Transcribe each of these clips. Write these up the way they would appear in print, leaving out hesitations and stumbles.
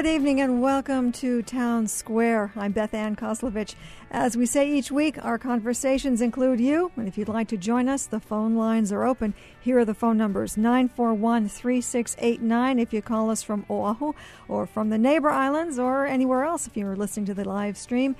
Good evening and welcome to Town Square. I'm Beth Ann Kozlovich. As we say each week, our conversations include you, and if you'd like to join us, the phone lines are open. Here are the phone numbers: 941-3689 if you call us from Oahu or from the neighbor islands or anywhere else if you're listening to the live stream,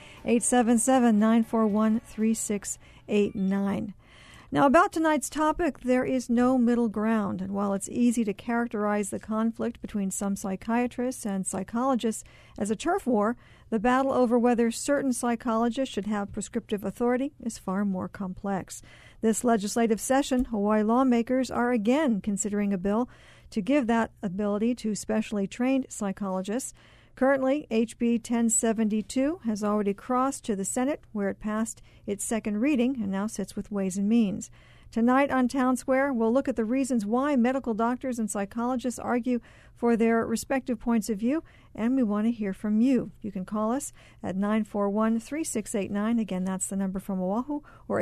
877-941-3689. Now, about tonight's topic, there is no middle ground, and while it's easy to characterize the conflict between some psychiatrists and psychologists as a turf war, the battle over whether certain psychologists should have prescriptive authority is far more complex. This legislative session, Hawaii lawmakers are again considering a bill to give that ability to specially trained psychologists. Currently, HB 1072 has already crossed to the Senate, where it passed its second reading and now sits with Ways and Means. Tonight on Town Square, we'll look at the reasons why medical doctors and psychologists argue for their respective points of view, and we want to hear from you. You can call us at 941-3689. Again, that's the number from Oahu, or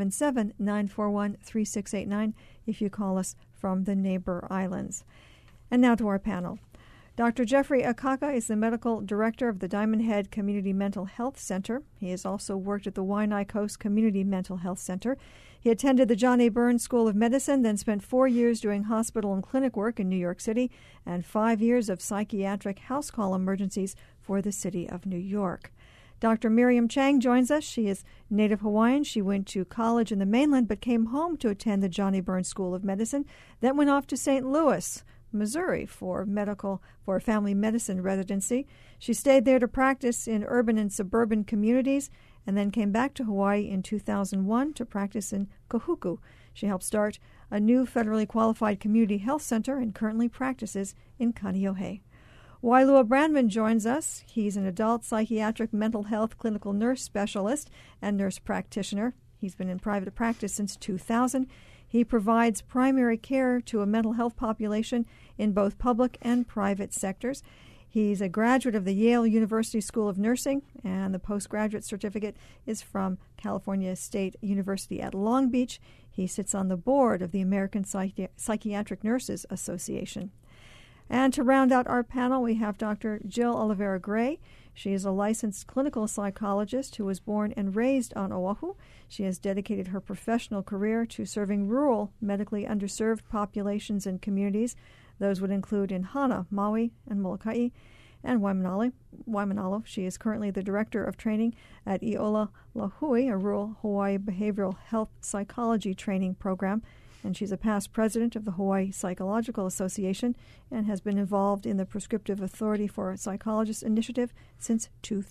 877-941-3689 if you call us from the neighbor islands. And now to our panel. Dr. Jeffrey Akaka is the medical director of the Diamond Head Community Mental Health Center. He has also worked at the Waianae Coast Community Mental Health Center. He attended the John A. Burns School of Medicine, then spent 4 years doing hospital and clinic work in New York City and 5 years of psychiatric house call emergencies for the city of New York. Dr. Miriam Chang joins us. She is native Hawaiian. She went to college in the mainland but came home to attend the John A. Burns School of Medicine, then went off to St. Louis, Missouri for family medicine residency. She stayed there to practice in urban and suburban communities and then came back to Hawaii in 2001 to practice in Kahuku. She helped start a new federally qualified community health center and currently practices in Kaneohe. Wailua Brandman joins us. He's an adult psychiatric mental health clinical nurse specialist and nurse practitioner. He's been in private practice since 2000. He provides primary care to a mental health population in both public and private sectors. He's a graduate of the Yale University School of Nursing, and the postgraduate certificate is from California State University at Long Beach. He sits on the board of the American Psychiatric Nurses Association. And to round out our panel, we have Dr. Jill Oliveira Gray. She is a licensed clinical psychologist who was born and raised on Oahu. She has dedicated her professional career to serving rural, medically underserved populations and communities. Those would include in Hana, Maui, and Molokai, and Waimanalo. She is currently the director of training at Iola Lahui, a rural Hawaii behavioral health psychology training program. And she's a past president of the Hawaii Psychological Association and has been involved in the Prescriptive Authority for Psychologists initiative since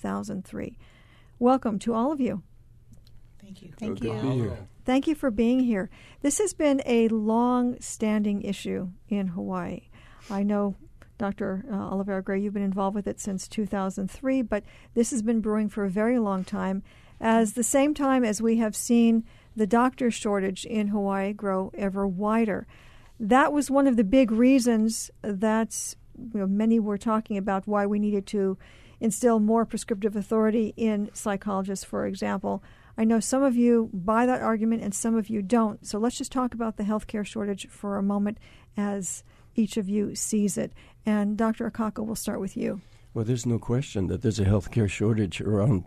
2003. Welcome to all of you. Thank you. Thank you. Thank you for being here. This has been a long-standing issue in Hawaii. I know, Dr. Oliveira Gray, you've been involved with it since 2003, but this has been brewing for a very long time. As the same time as we have seen the doctor shortage in Hawaii grow ever wider. That was one of the big reasons that many were talking about why we needed to instill more prescriptive authority in psychologists, for example. I know some of you buy that argument and some of you don't. So let's just talk about the healthcare shortage for a moment as each of you sees it. And Dr. Akaka, we'll start with you. Well, there's no question that there's a healthcare shortage around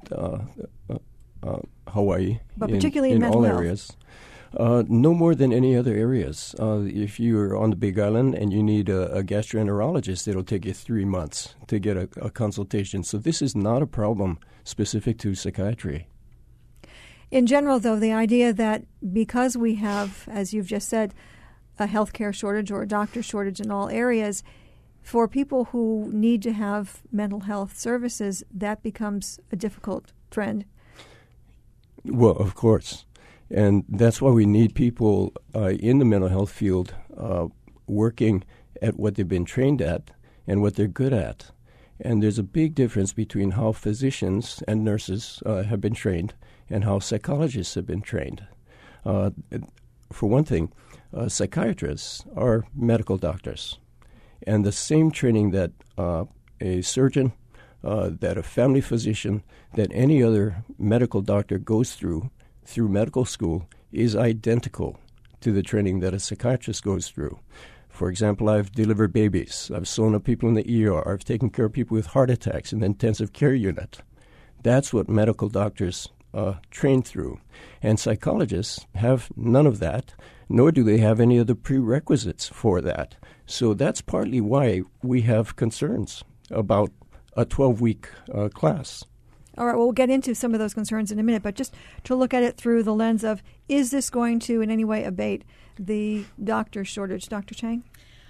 Hawaii, but particularly in all mental areas. No more than any other areas. If you're on the Big Island and you need a gastroenterologist, it'll take you 3 months to get a consultation. So this is not a problem specific to psychiatry. In general, though, the idea that because we have, as you've just said, a healthcare shortage or a doctor shortage in all areas, for people who need to have mental health services, that becomes a difficult trend. Well, of course. And that's why we need people in the mental health field working at what they've been trained at and what they're good at. And there's a big difference between how physicians and nurses have been trained and how psychologists have been trained. For one thing, psychiatrists are medical doctors. And the same training that a surgeon, that a family physician, that any other medical doctor goes through medical school is identical to the training that a psychiatrist goes through. For example, I've delivered babies. I've sewn up people in the ER. I've taken care of people with heart attacks in the intensive care unit. That's what medical doctors train through. And psychologists have none of that, nor do they have any of the prerequisites for that. So that's partly why we have concerns about a 12-week class. All right, well, we'll get into some of those concerns in a minute, but just to look at it through the lens of, is this going to in any way abate the doctor shortage? Dr. Chang?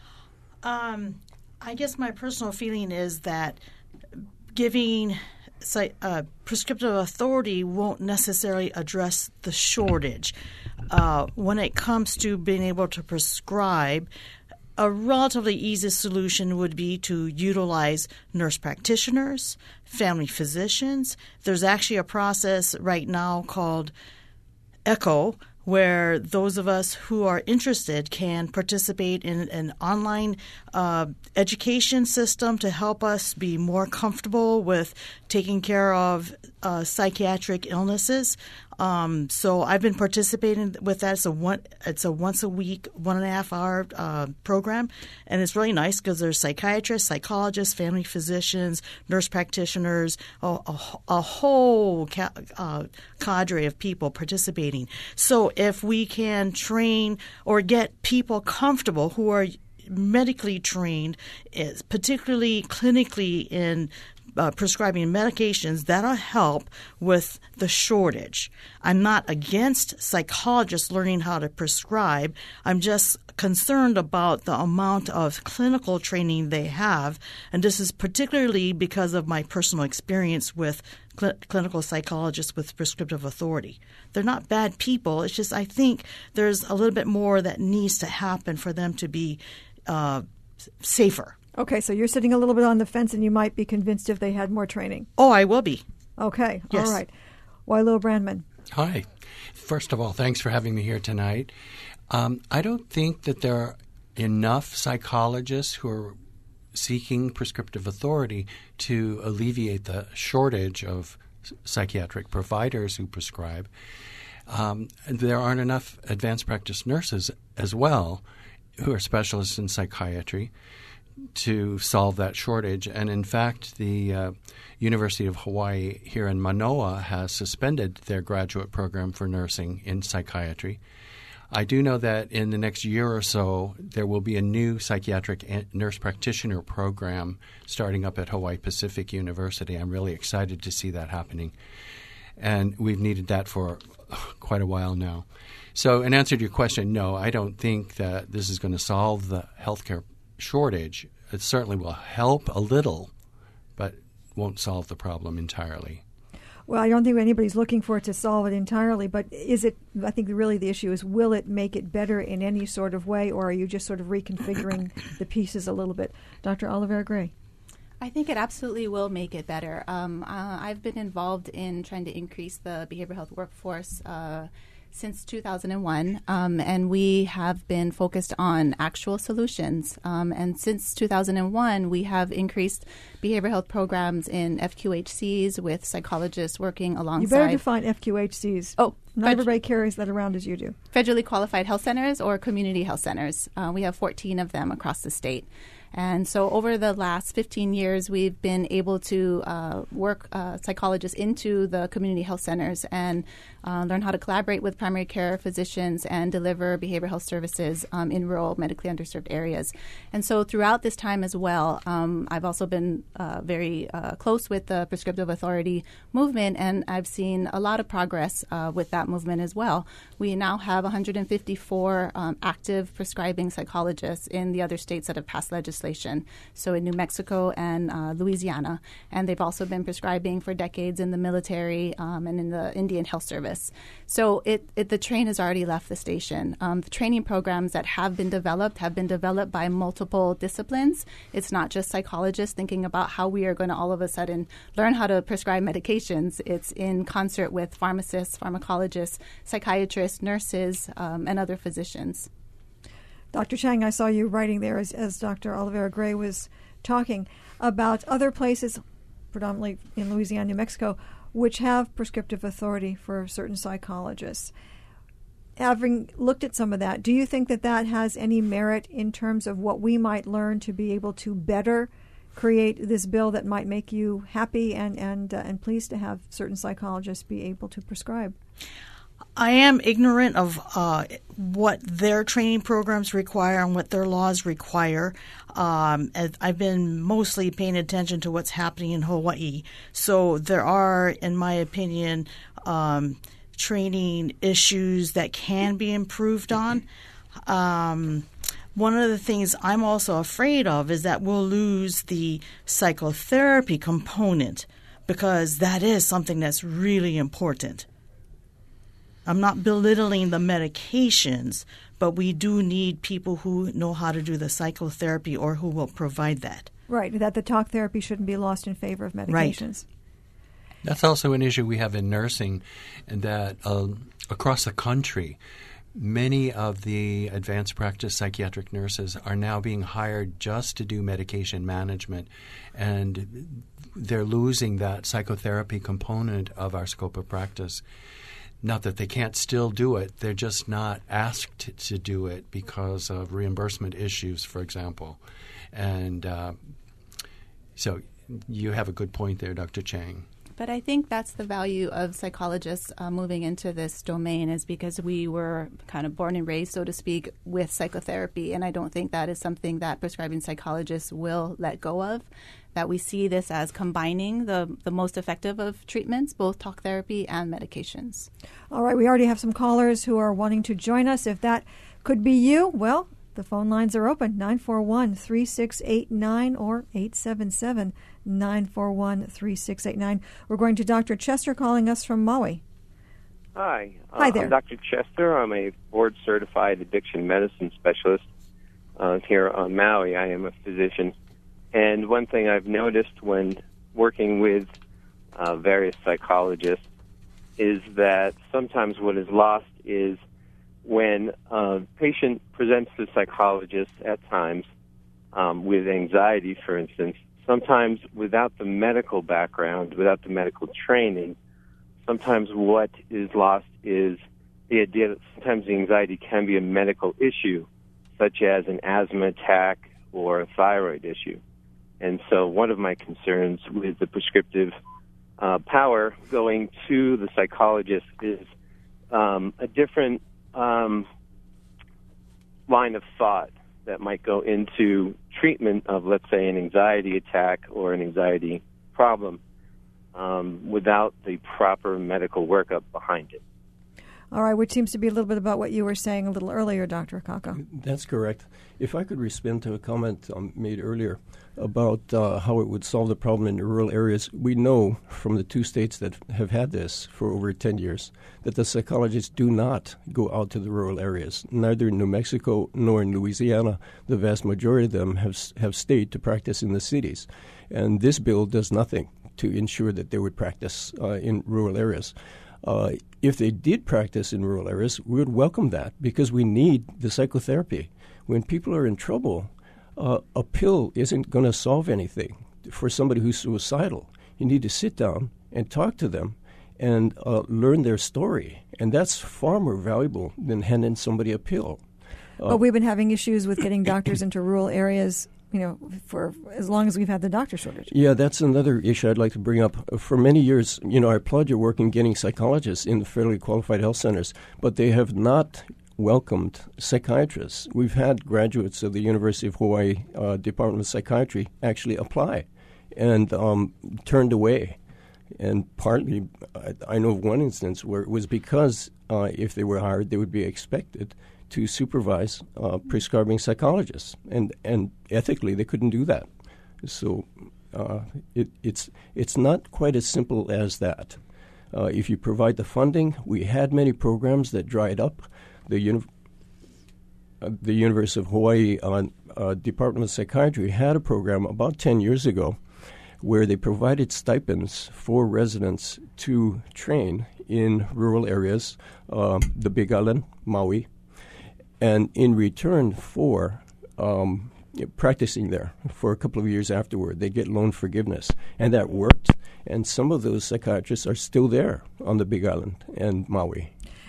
I guess my personal feeling is that giving prescriptive authority won't necessarily address the shortage. When it comes to being able to prescribe, a relatively easy solution would be to utilize nurse practitioners, family physicians. There's actually a process right now called ECHO, where those of us who are interested can participate in an online education system to help us be more comfortable with taking care of psychiatric illnesses. So I've been participating with that. It's a once a week, 1.5 hour program, and it's really nice because there's psychiatrists, psychologists, family physicians, nurse practitioners, a whole cadre of people participating. So if we can train or get people comfortable who are medically trained, particularly clinically in prescribing medications, that'll help with the shortage. I'm not against psychologists learning how to prescribe. I'm just concerned about the amount of clinical training they have, and this is particularly because of my personal experience with clinical psychologists with prescriptive authority. They're not bad people. It's just I think there's a little bit more that needs to happen for them to be safer. Okay, so you're sitting a little bit on the fence, and you might be convinced if they had more training. Oh, I will be. Okay, yes. All right. Wailo Brandman. Hi. First of all, thanks for having me here tonight. I don't think that there are enough psychologists who are seeking prescriptive authority to alleviate the shortage of psychiatric providers who prescribe. There aren't enough advanced practice nurses as well who are specialists in psychiatry to solve that shortage. And in fact, the University of Hawaii here in Manoa has suspended their graduate program for nursing in psychiatry. I do know that in the next year or so, there will be a new psychiatric nurse practitioner program starting up at Hawaii Pacific University. I'm really excited to see that happening. And we've needed that for quite a while now. So in answer to your question, no, I don't think that this is going to solve the healthcare shortage. It certainly will help a little, but won't solve the problem entirely. Well, I don't think anybody's looking for it to solve it entirely, but is it, I think really the issue is, will it make it better in any sort of way, or are you just sort of reconfiguring the pieces a little bit? Dr. Olivera Gray. I think it absolutely will make it better. I've been involved in trying to increase the behavioral health workforce since 2001, and we have been focused on actual solutions. And since 2001, we have increased behavioral health programs in FQHCs with psychologists working alongside. You better define FQHCs. Oh, not everybody carries that around as you do. Federally qualified health centers or community health centers. We have 14 of them across the state. And so over the last 15 years, we've been able to work psychologists into the community health centers and learn how to collaborate with primary care physicians and deliver behavioral health services in rural, medically underserved areas. And so throughout this time as well, I've also been very close with the prescriptive authority movement, and I've seen a lot of progress with that movement as well. We now have 154 active prescribing psychologists in the other states that have passed legislation, so in New Mexico and Louisiana. And they've also been prescribing for decades in the military and in the Indian Health Service. So the train has already left the station. The training programs that have been developed by multiple disciplines. It's not just psychologists thinking about how we are going to all of a sudden learn how to prescribe medications. It's in concert with pharmacists, pharmacologists, psychiatrists, nurses, and other physicians. Dr. Chang, I saw you writing there as Dr. Olivera Gray was talking about other places, predominantly in Louisiana, New Mexico, which have prescriptive authority for certain psychologists. having looked at some of that, do you think that that has any merit in terms of what we might learn to be able to better create this bill that might make you happy and pleased to have certain psychologists be able to prescribe? I am ignorant of what their training programs require and what their laws require. I've been mostly paying attention to what's happening in Hawaii. So there are, in my opinion, training issues that can be improved on. One of the things I'm also afraid of is that we'll lose the psychotherapy component, because that is something that's really important. I'm not belittling the medications, but we do need people who know how to do the psychotherapy or who will provide that. Right, that the talk therapy shouldn't be lost in favor of medications. Right. That's also an issue we have in nursing, and that across the country, many of the advanced practice psychiatric nurses are now being hired just to do medication management, and they're losing that psychotherapy component of our scope of practice. Not that they can't still do it, they're just not asked to do it because of reimbursement issues, for example. And so you have a good point there, Dr. Chang. But I think that's the value of psychologists moving into this domain, is because we were kind of born and raised, so to speak, with psychotherapy. And I don't think that is something that prescribing psychologists will let go of, that we see this as combining the most effective of treatments, both talk therapy and medications. All right, we already have some callers who are wanting to join us. If that could be you, well, the phone lines are open, 941-3689 or 877-941-3689. We're going to Dr. Chester calling us from Maui. Hi. Hi there. I'm Dr. Chester. I'm a board-certified addiction medicine specialist here on Maui. I am a physician. And one thing I've noticed when working with various psychologists is that sometimes what is lost is when a patient presents to psychologists at times with anxiety, for instance, sometimes without the medical background, without the medical training, sometimes what is lost is the idea that sometimes the anxiety can be a medical issue, such as an asthma attack or a thyroid issue. And so one of my concerns with the prescriptive power going to the psychologist is a different line of thought that might go into treatment of, let's say, an anxiety attack or an anxiety problem without the proper medical workup behind it. All right, which seems to be a little bit about what you were saying a little earlier, Dr. Akaka. That's correct. If I could respond to a comment made earlier about how it would solve the problem in the rural areas, we know from the two states that have had this for over 10 years that the psychologists do not go out to the rural areas. Neither in New Mexico nor in Louisiana, the vast majority of them have stayed to practice in the cities. And this bill does nothing to ensure that they would practice in rural areas. If they did practice in rural areas, we would welcome that because we need the psychotherapy. When people are in trouble, a pill isn't going to solve anything. For somebody who's suicidal, you need to sit down and talk to them and learn their story. And that's far more valuable than handing somebody a pill. But we've been having issues with getting doctors into rural areas, for as long as we've had the doctor shortage. Yeah, that's another issue I'd like to bring up. For many years, I applaud your work in getting psychologists in the federally qualified health centers, but they have not welcomed psychiatrists. We've had graduates of the University of Hawaii Department of Psychiatry actually apply and turned away. And partly, I know of one instance where it was because if they were hired, they would be expected to supervise prescribing psychologists, and ethically they couldn't do that. So it's not quite as simple as that. If you provide the funding, we had many programs that dried up. The University of Hawaii Department of Psychiatry had a program about 10 years ago where they provided stipends for residents to train in rural areas, the Big Island, Maui, and in return for practicing there for a couple of years afterward, they get loan forgiveness. And that worked, and some of those psychiatrists are still there on the Big Island and Maui.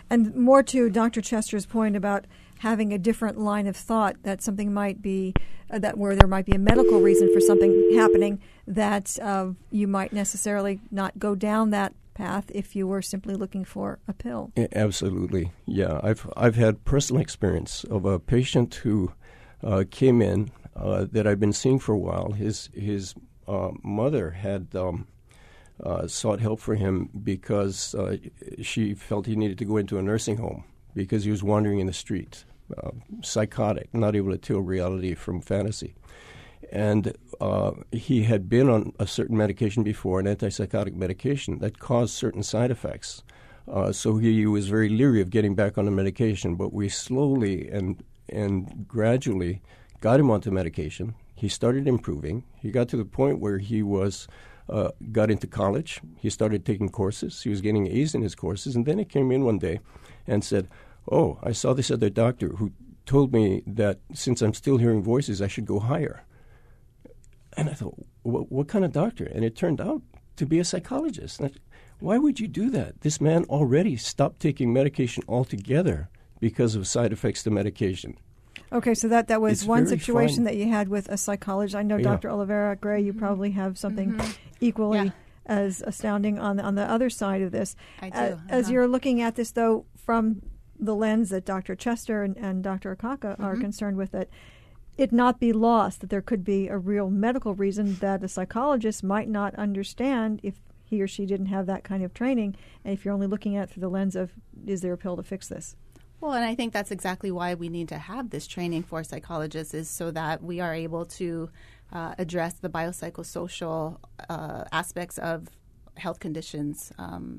And more to Dr. Chester's point about having a different line of thought, that something might be that where there might be a medical reason for something happening, that you might necessarily not go down that path if you were simply looking for a pill. Absolutely, yeah. I've had personal experience of a patient who came in that I've been seeing for a while. His mother had sought help for him because she felt he needed to go into a nursing home because he was wandering in the street, psychotic, not able to tell reality from fantasy. And he had been on a certain medication before, an antipsychotic medication, that caused certain side effects. So he was very leery of getting back on the medication, but we slowly and gradually got him onto medication. He started improving. He got to the point where he got into college. He started taking courses. He was getting A's in his courses. And then he came in one day and said, "Oh, I saw this other doctor who told me that since I'm still hearing voices, I should go higher." And I thought, what kind of doctor? And it turned out to be a psychologist. And why would you do that? This man already stopped taking medication altogether because of side effects to medication. Okay, so that was It's one very situation fun. that you had with a psychologist. I know, Yeah. Dr. Oliveira Gray, you probably have something equally as astounding on the other side of this. I do. As you're looking at this, though, from the lens that Dr. Chester and Dr. Akaka are concerned with, it not be lost that there could be a real medical reason that a psychologist might not understand if he or she didn't have that kind of training, and if you're only looking at it through the lens of, is there a pill to fix this? Well, and I think that's exactly why we need to have this training for psychologists, is so that we are able to address the biopsychosocial aspects of health conditions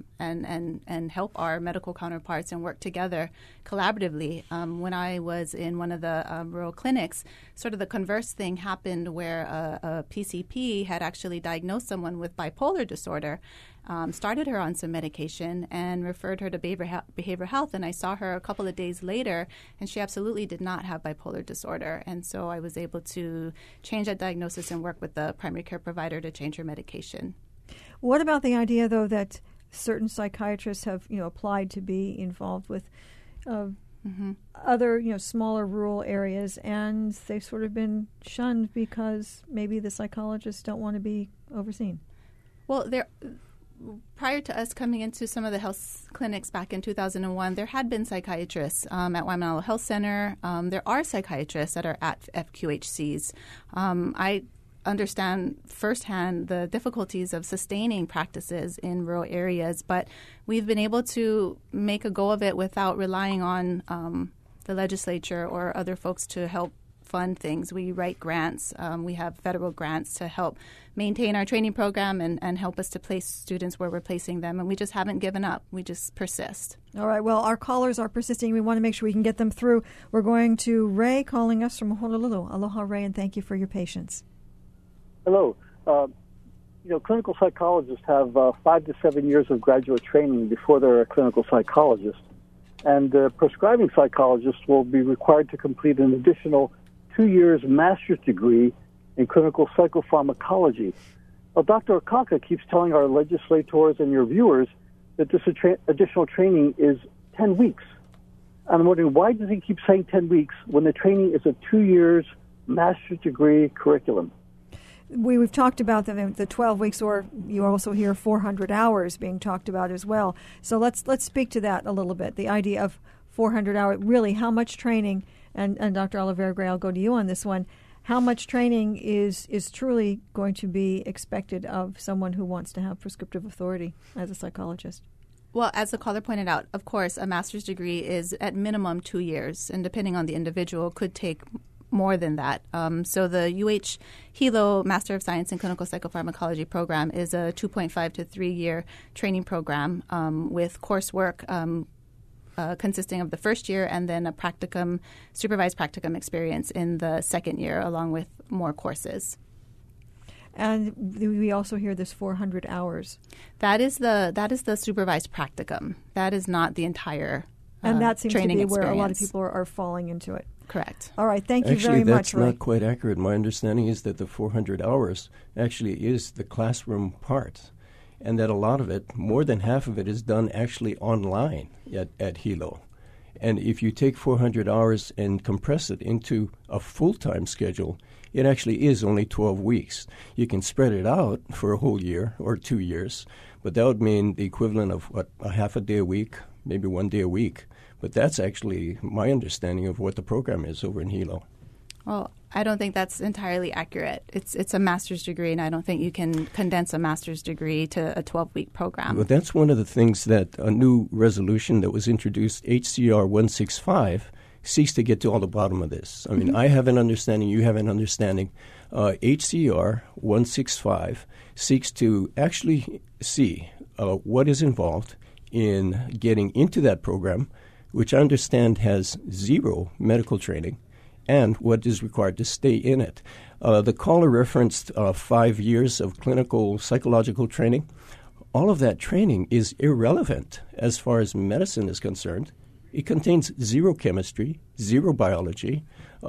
and help our medical counterparts and work together collaboratively. When I was in one of the rural clinics, sort of the converse thing happened where a PCP had actually diagnosed someone with bipolar disorder, started her on some medication and referred her to behavioral health. And I saw her a couple of days later, and she absolutely did not have bipolar disorder. And so I was able to change that diagnosis and work with the primary care provider to change her medication. What about the idea, though, that certain psychiatrists have, applied to be involved with other, smaller rural areas, and they've sort of been shunned because maybe the psychologists don't want to be overseen? Well, prior to us coming into some of the health clinics back in 2001, there had been psychiatrists at Waimanalo Health Center. There are psychiatrists that are at FQHCs. I understand firsthand the difficulties of sustaining practices in rural areas, but we've been able to make a go of it without relying on the legislature or other folks to help fund things. We write grants. We have federal grants to help maintain our training program and help us to place students where we're placing them, and we just haven't given up. We just persist. All right. Well, our callers are persisting. We want to make sure we can get them through. We're going to Ray calling us from Honolulu. Aloha, Ray, and thank you for your patience. Hello. Clinical psychologists have 5 to 7 years of graduate training before they're a clinical psychologist. And prescribing psychologists will be required to complete an additional 2 years master's degree in clinical psychopharmacology. Well, Dr. Akaka keeps telling our legislators and your viewers that this additional training is 10 weeks. And I'm wondering, why does he keep saying 10 weeks when the training is a 2 years master's degree curriculum? We've talked about the 12 weeks, or you also hear 400 hours being talked about as well. So let's speak to that a little bit, the idea of 400 hours. Really, how much training, and Dr. Oliveira Gray, I'll go to you on this one, how much training is truly going to be expected of someone who wants to have prescriptive authority as a psychologist? Well, as the caller pointed out, of course, a master's degree is at minimum 2 years, and depending on the individual, could take more than that. So the UH Hilo Master of Science in Clinical Psychopharmacology program is a 2.5 to 3 year training program with coursework consisting of the first year and then a supervised practicum experience in the second year, along with more courses. And we also hear this 400 hours. That is the supervised practicum. That is not the entire and that seems to be experience. Where a lot of people are falling into it. Correct. All right. Thank you very much, Actually, that's not quite accurate. My understanding is that the 400 hours actually is the classroom part. and that a lot of it, more than half of it, is done actually online at Hilo. And if you take 400 hours and compress it into a full-time schedule, it actually is only 12 weeks. You can spread it out for a whole year or 2 years, but that would mean the equivalent of, a half a day a week, maybe 1 day a week. But that's actually my understanding of what the program is over in Hilo. Well, I don't think that's entirely accurate. It's a master's degree, and I don't think you can condense a master's degree to a 12-week program. Well, that's one of the things that a new resolution that was introduced, HCR 165, seeks to get to all the bottom of this. I mean, I have an understanding, you have an understanding. HCR 165 seeks to actually see what is involved in getting into that program, which I understand has zero medical training, and what is required to stay in it. The caller referenced 5 years of clinical psychological training. All of that training is irrelevant as far as medicine is concerned. It contains zero chemistry, zero biology.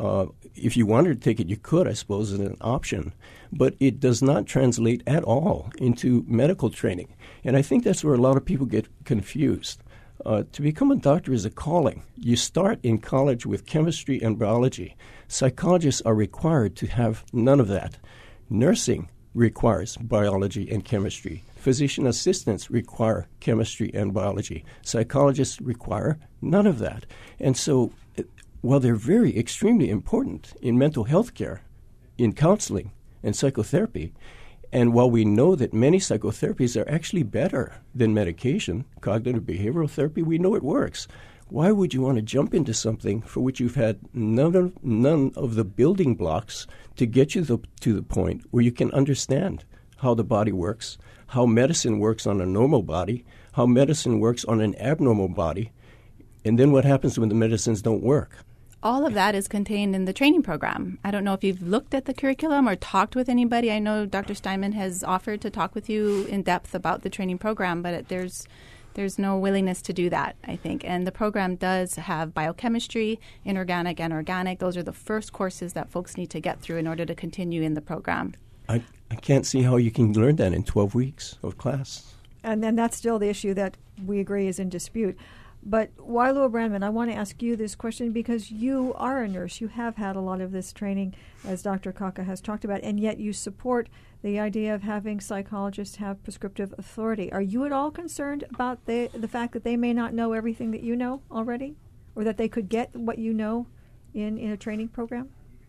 If you wanted to take it, you could, I suppose, as an option. But it does not translate at all into medical training. And I think that's where a lot of people get confused. To become a doctor is a calling. You start in college with chemistry and biology. Psychologists are required to have none of that. Nursing requires biology and chemistry. Physician assistants require chemistry and biology. Psychologists require none of that. And so while they're very extremely important in mental health care, in counseling and psychotherapy, and while we know that many psychotherapies are actually better than medication, cognitive behavioral therapy, we know it works. Why would you want to jump into something for which you've had none of the building blocks to get you to the point where you can understand how the body works, how medicine works on a normal body, how medicine works on an abnormal body, and then what happens when the medicines don't work? All of that is contained in the training program. I don't know if you've looked at the curriculum or talked with anybody. I know Dr. Steinman has offered to talk with you in depth about the training program, but there's no willingness to do that, I think. And the program does have biochemistry, inorganic and organic. Those are the first courses that folks need to get through in order to continue in the program. I can't see how you can learn that in 12 weeks of class. And then that's still the issue that we agree is in dispute. But Wailua Brandman, I want to ask you this question because you are a nurse. You have had a lot of this training, as Dr. Kaka has talked about, and yet you support the idea of having psychologists have prescriptive authority. Are you at all concerned about the fact that they may not know everything that you know already, or that they could get what you know in a training program?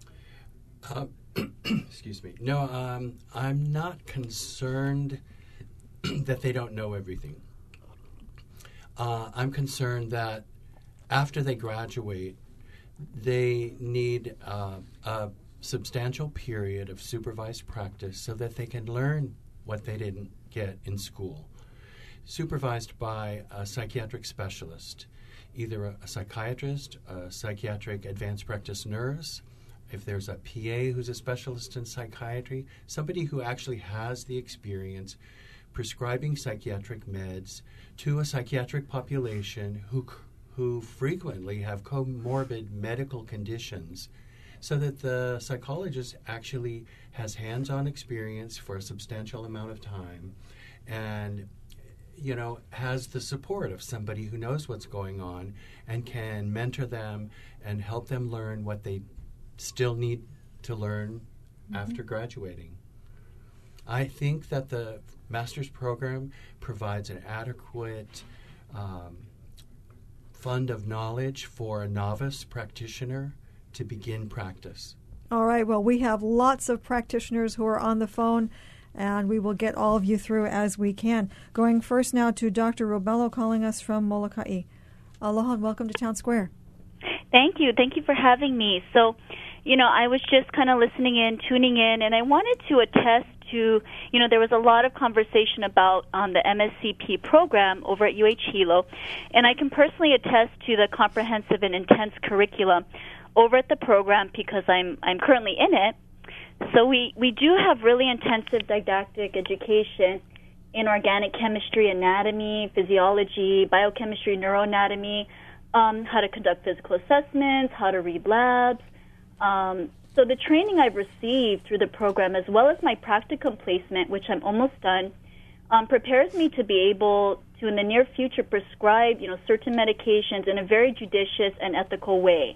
Excuse me. No, I'm not concerned that they don't know everything. I'm concerned that after they graduate, they need a substantial period of supervised practice so that they can learn what they didn't get in school. Supervised by a psychiatric specialist, either a psychiatrist, a psychiatric advanced practice nurse, if there's a PA who's a specialist in psychiatry, somebody who actually has the experience prescribing psychiatric meds to a psychiatric population who frequently have comorbid medical conditions, so that the psychologist actually has hands-on experience for a substantial amount of time and, has the support of somebody who knows what's going on and can mentor them and help them learn what they still need to learn after graduating. I think that the master's program provides an adequate fund of knowledge for a novice practitioner to begin practice. All right. Well, we have lots of practitioners who are on the phone, and we will get all of you through as we can. Going first now to Dr. Robello calling us from Molokai. Aloha and welcome to Town Square. Thank you. Thank you for having me. So, I was just kind of listening in, tuning in, and I wanted to attest to, there was a lot of conversation about the MSCP program over at UH Hilo, and I can personally attest to the comprehensive and intense curriculum over at the program because I'm currently in it. So we do have really intensive didactic education in organic chemistry, anatomy, physiology, biochemistry, neuroanatomy, how to conduct physical assessments, how to read labs. So the training I've received through the program, as well as my practicum placement, which I'm almost done, prepares me to be able to, in the near future, prescribe, certain medications in a very judicious and ethical way.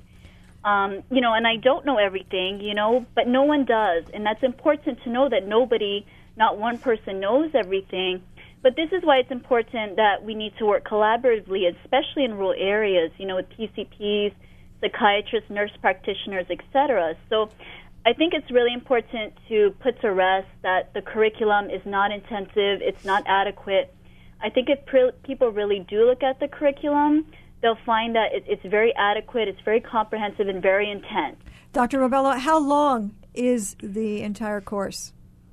And I don't know everything, but no one does. And that's important to know that not one person knows everything. But this is why it's important that we need to work collaboratively, especially in rural areas, with PCPs, psychiatrists, nurse practitioners, etc. So I think it's really important to put to rest that the curriculum is not intensive, it's not adequate. I think if people really do look at the curriculum, they'll find that it's very adequate, it's very comprehensive, and very intense. Dr. Robello, how long is the entire course?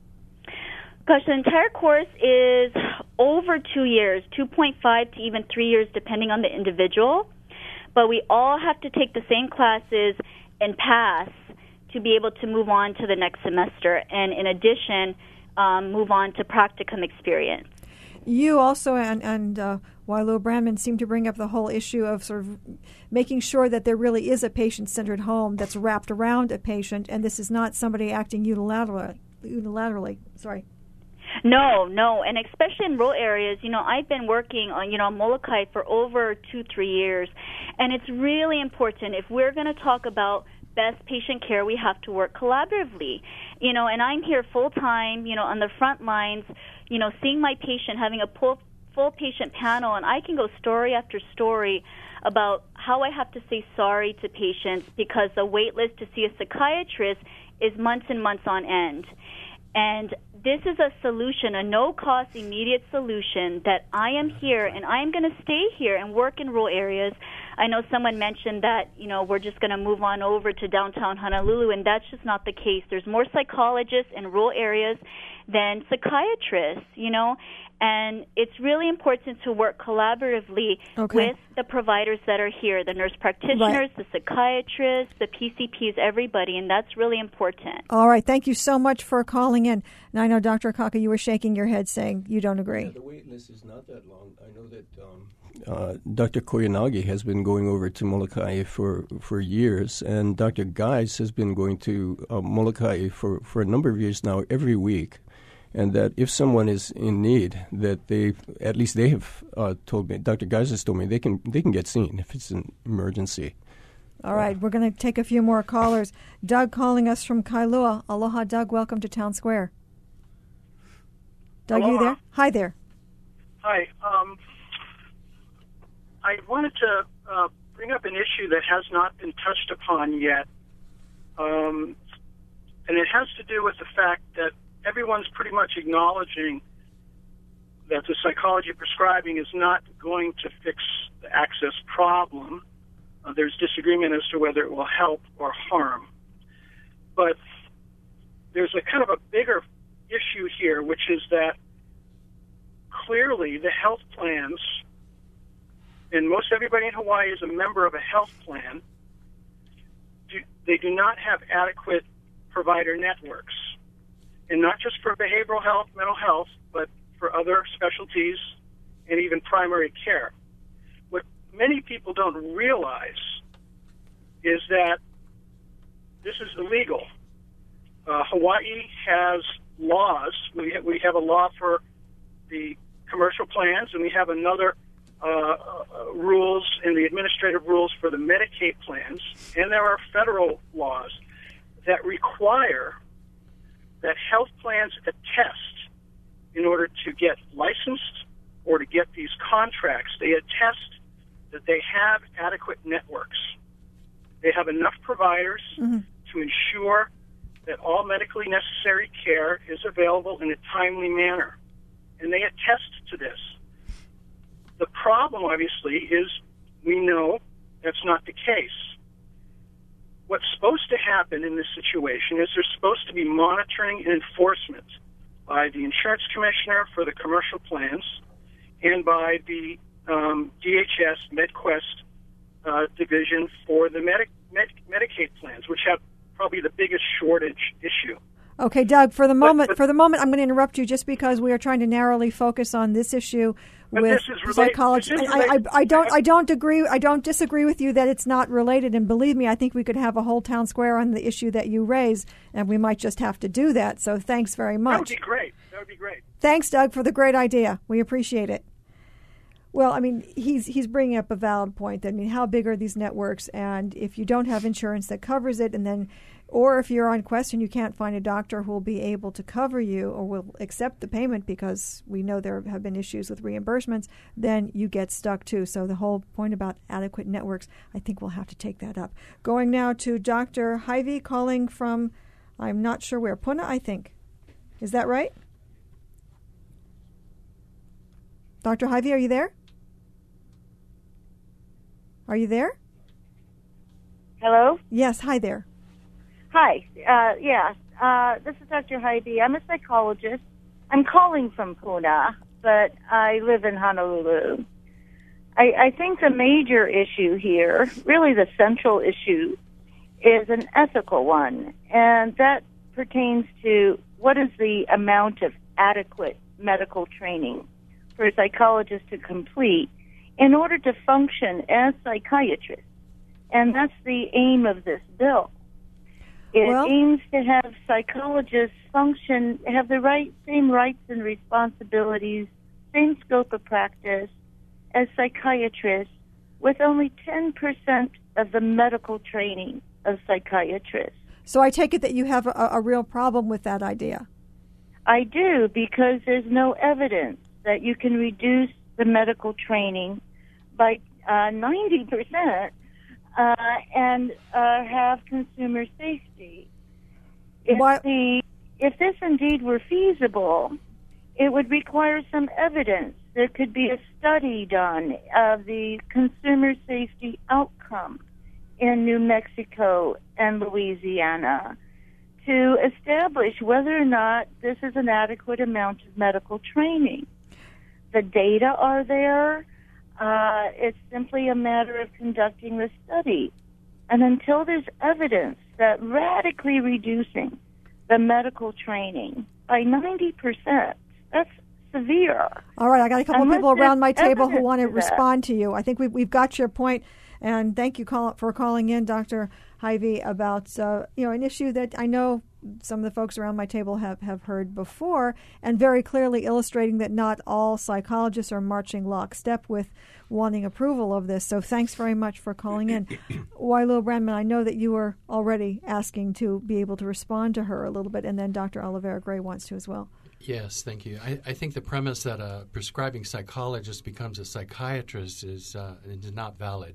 Gosh, the entire course is over 2 years, 2.5 to even 3 years, depending on the individual. But we all have to take the same classes and pass to be able to move on to the next semester, and in addition, move on to practicum experience. You also and Wailua Brandman seem to bring up the whole issue of sort of making sure that there really is a patient-centered home that's wrapped around a patient, and this is not somebody acting unilaterally. Sorry. No, and especially in rural areas, I've been working on, Molokai for over 2-3 years, and it's really important. If we're going to talk about best patient care, we have to work collaboratively, and I'm here full-time, on the front lines, seeing my patient, having a full patient panel, and I can go story after story about how I have to say sorry to patients because the wait list to see a psychiatrist is months and months on end. And this is a solution, a no-cost, immediate solution that I am here, and I'm going to stay here and work in rural areas. I know someone mentioned that, we're just going to move on over to downtown Honolulu, and that's just not the case. There's more psychologists in rural areas than psychiatrists, and it's really important to work collaboratively with the providers that are here, the nurse practitioners, the psychiatrists, the PCPs, everybody, and that's really important. All right. Thank you so much for calling in. Now, I know, Dr. Akaka, you were shaking your head saying you don't agree. Yeah, the wait list is not that long. I know that Dr. Koyanagi has been going over to Molokai for years, and Dr. Geis has been going to Molokai for a number of years now every week. And that if someone is in need, that they have told me, Dr. Geis has told me they can get seen if it's an emergency. All right, we're going to take a few more callers. Doug calling us from Kailua. Aloha, Doug. Welcome to Town Square. Doug, Aloha. you there? Hi there. Hi. I wanted to bring up an issue that has not been touched upon yet, and it has to do with the fact that everyone's pretty much acknowledging that the psychology prescribing is not going to fix the access problem. There's disagreement as to whether it will help or harm. But there's a kind of a bigger issue here, which is that clearly the health plans, and most everybody in Hawaii is a member of a health plan, they do not have adequate provider networks. And not just for behavioral health, mental health, but for other specialties and even primary care. What many people don't realize is that this is illegal. Hawaii has laws. We have a law for the commercial plans, and we have another rules in the administrative rules for the Medicaid plans, and there are federal laws that require that health plans attest in order to get licensed or to get these contracts. They attest that they have adequate networks. They have enough providers to ensure that all medically necessary care is available in a timely manner. And they attest to this. The problem, obviously, is we know that's not the case. What's supposed to happen in this situation is there's supposed to be monitoring and enforcement by the insurance commissioner for the commercial plans and by the DHS MedQuest division for the Medicaid plans, which have probably the biggest shortage issue. Okay, Doug, for the moment, I'm going to interrupt you just because we are trying to narrowly focus on this issue with psychology. I don't disagree with you that it's not related, and believe me, I think we could have a whole town square on the issue that you raise, and we might just have to do that. So thanks very much. That would be great. would be great. Thanks, Doug, for the great idea. We appreciate it. Well, I mean, he's bringing up a valid point. I mean, how big are these networks? And if you don't have insurance that covers it, and then, or if you're on Quest and you can't find a doctor who will be able to cover you or will accept the payment because we know there have been issues with reimbursements, then you get stuck too. So the whole point about adequate networks, I think we'll have to take that up. Going now to Dr. Hy-Vee calling from, I'm not sure where, Pune, I think. Is that right? Dr. Hy-Vee, are you there? Are you there? Hello? Yes, hi there. Hi. This is Dr. Hy-Vee. I'm a psychologist. I'm calling from Pune, but I live in Honolulu. I think the major issue here, really the central issue, is an ethical one, and that pertains to what is the amount of adequate medical training for a psychologist to complete in order to function as psychiatrists. And that's the aim of this bill. It aims to have psychologists function, have the same rights and responsibilities, same scope of practice as psychiatrists, with only 10% of the medical training of psychiatrists. So I take it that you have a real problem with that idea. I do, because there's no evidence that you can reduce the medical training by 90% and have consumer safety. If this indeed were feasible, it would require some evidence. There could be a study done of the consumer safety outcome in New Mexico and Louisiana to establish whether or not this is an adequate amount of medical training. The data are there. It's simply a matter of conducting the study. And until there's evidence that radically reducing the medical training by 90%, that's severe. All right, I got a couple of people around my table who want to respond to you. I think we've got your point, and thank you for calling in, Dr. Hy-Vee, about an issue that I know some of the folks around my table have heard before, and very clearly illustrating that not all psychologists are marching lockstep with wanting approval of this. So thanks very much for calling in. Wailua Brandman, I know that you were already asking to be able to respond to her a little bit, and then Dr. Oliveira Gray wants to as well. Yes, thank you. I think the premise that a prescribing psychologist becomes a psychiatrist is not valid.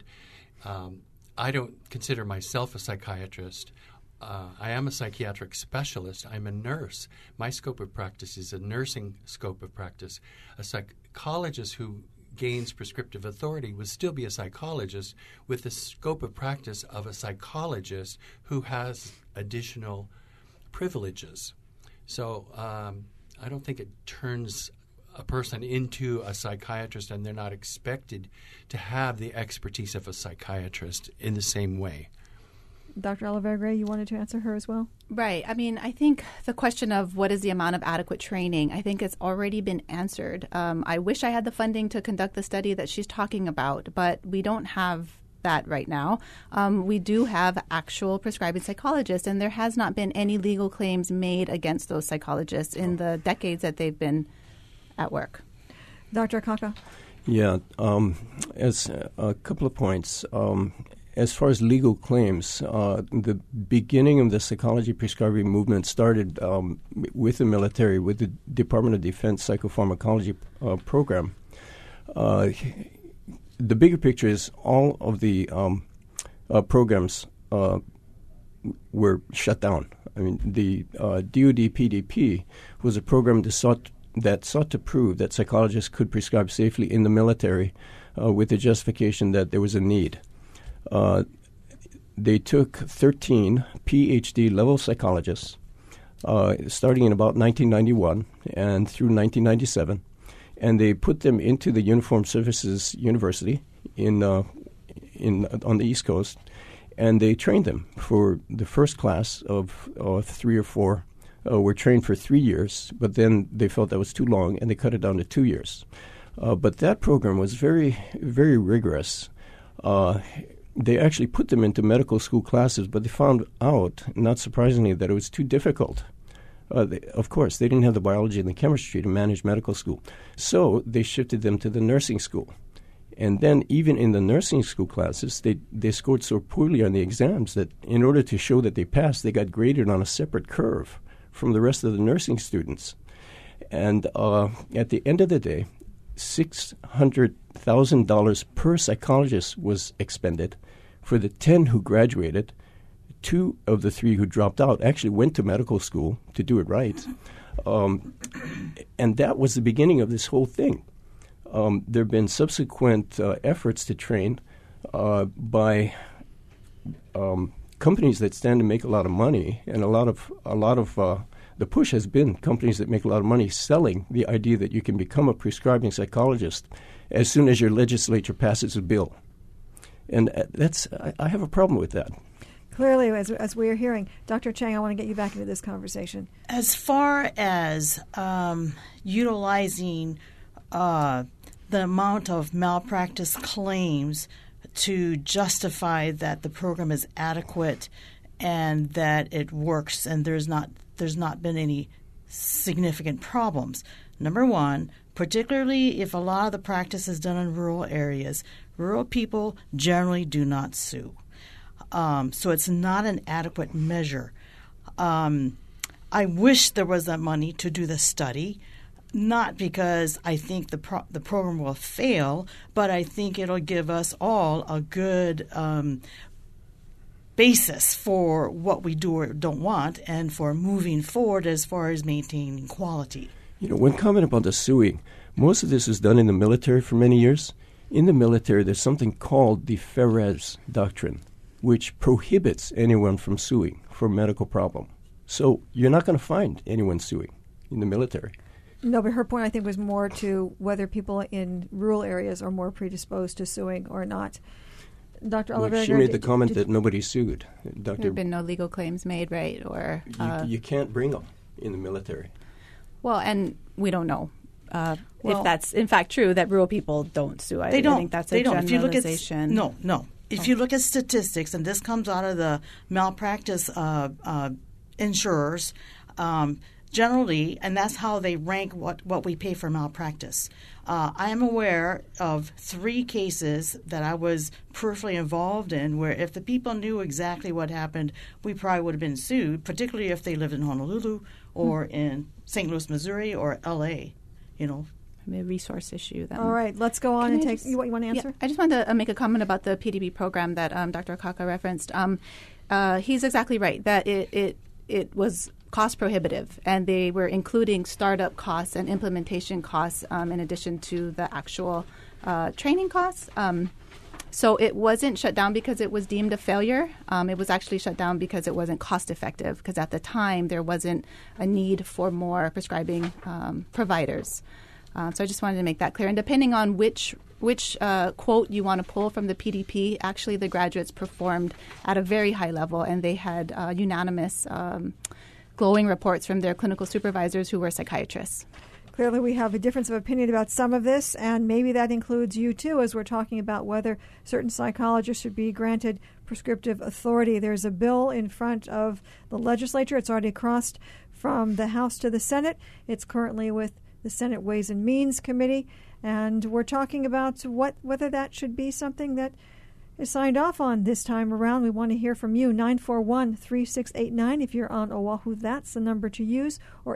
I don't consider myself a psychiatrist. I am a psychiatric specialist. I'm a nurse. My scope of practice is a nursing scope of practice. A psychologist who gains prescriptive authority would still be a psychologist with the scope of practice of a psychologist who has additional privileges. So I don't think it turns a person into a psychiatrist, and they're not expected to have the expertise of a psychiatrist in the same way. Dr. Oliveira Gray, you wanted to answer her as well? Right. I mean, I think the question of what is the amount of adequate training, I think it's already been answered. I wish I had the funding to conduct the study that she's talking about, but we don't have that right now. We do have actual prescribing psychologists, and there has not been any legal claims made against those psychologists in the decades that they've been at work. Dr. Akaka? Yeah, as a couple of points. As far as legal claims, the beginning of the psychology prescribing movement started with the military, with the Department of Defense psychopharmacology program. The bigger picture is all of the programs were shut down. I mean, the DoD PDP was a program that sought to prove that psychologists could prescribe safely in the military with the justification that there was a need. They took 13 PhD-level psychologists starting in about 1991 and through 1997, and they put them into the Uniformed Services University on the East Coast, and they trained them for the first class of 3 or 4 were trained for 3 years, but then they felt that was too long, and they cut it down to 2 years. But that program was very, very rigorous. They actually put them into medical school classes, but they found out, not surprisingly, that it was too difficult Of course, they didn't have the biology and the chemistry to manage medical school. So they shifted them to the nursing school. And then even in the nursing school classes, they scored so poorly on the exams that in order to show that they passed, they got graded on a separate curve from the rest of the nursing students. And at the end of the day, $600,000 per psychologist was expended. For the 10 who graduated, 2 of the 3 who dropped out actually went to medical school to do it right. And that was the beginning of this whole thing. There have been subsequent efforts to train by companies that stand to make a lot of money, and a lot of the push has been companies that make a lot of money selling the idea that you can become a prescribing psychologist as soon as your legislature passes a bill, and I have a problem with that. Clearly, as we are hearing, Dr. Chang, I want to get you back into this conversation. As far as utilizing the amount of malpractice claims to justify that the program is adequate and that it works and there's not been any significant problems. Number one, particularly if a lot of the practice is done in rural areas, rural people generally do not sue. So it's not an adequate measure. I wish there was that money to do the study. Not because I think the program will fail, but I think it'll give us all a good basis for what we do or don't want and for moving forward as far as maintaining quality. One comment about the suing, most of this is done in the military for many years. In the military, there's something called the Ferez Doctrine, which prohibits anyone from suing for a medical problem. So you're not going to find anyone suing in the military. No, but her point, I think, was more to whether people in rural areas are more predisposed to suing or not. Dr. Oliveira, she made the comment that nobody sued. There have been no legal claims made, right? Or you can't bring them in the military. Well, and we don't know if that's in fact true that rural people don't sue. I think that's a generalization. No. If you look at statistics, and this comes out of the malpractice insurers, generally, and that's how they rank what we pay for malpractice. I am aware of 3 cases that I was peripherally involved in where if the people knew exactly what happened, we probably would have been sued, particularly if they lived in Honolulu or in St. Louis, Missouri, or L.A., A resource issue. Then. All right, let's go on and take what you want to answer. Yeah, I just wanted to make a comment about the PDP program that Dr. Akaka referenced. He's exactly right that it was cost prohibitive, and they were including startup costs and implementation costs in addition to the actual training costs. So it wasn't shut down because it was deemed a failure. It was actually shut down because it wasn't cost effective, because at the time there wasn't a need for more prescribing providers. So I just wanted to make that clear. And depending on which quote you want to pull from the PDP, actually the graduates performed at a very high level, and they had unanimous glowing reports from their clinical supervisors who were psychiatrists. Clearly, we have a difference of opinion about some of this, and maybe that includes you, too, as we're talking about whether certain psychologists should be granted prescriptive authority. There's a bill in front of the legislature. It's already crossed from the House to the Senate. It's currently with the Senate Ways and Means Committee, and we're talking about whether that should be something that is signed off on this time around. We want to hear from you. 941-3689. If you're on Oahu, that's the number to use, or